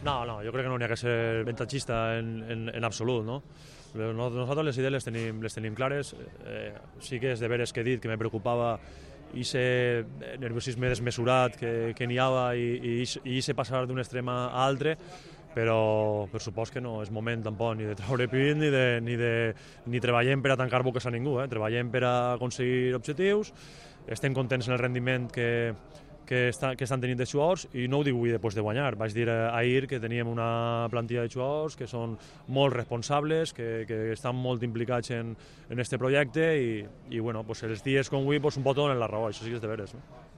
No, yo creo que no habría que ser ventajista en absolut, no? Nosaltres les idees les tenim clares. Sí que és de veres que he dit que me preocupava ese nerviosisme desmesurat que n'hi havia i ese passar d'un extrem a altre, però per supost que no és moment tampoc ni de treure pit ni treballem per a tancar boques a ningú, treballem per a aconseguir objectius, estem contents en el rendiment que estan tenint de jugadors i no ho dic avui després de guanyar, vaig dir ahir que teníem una plantilla de jugadors que són molt responsables, que estan molt implicats en este projecte i bueno, pues els dies com avui pues un pot donen la raó, això sí que és de veres. No?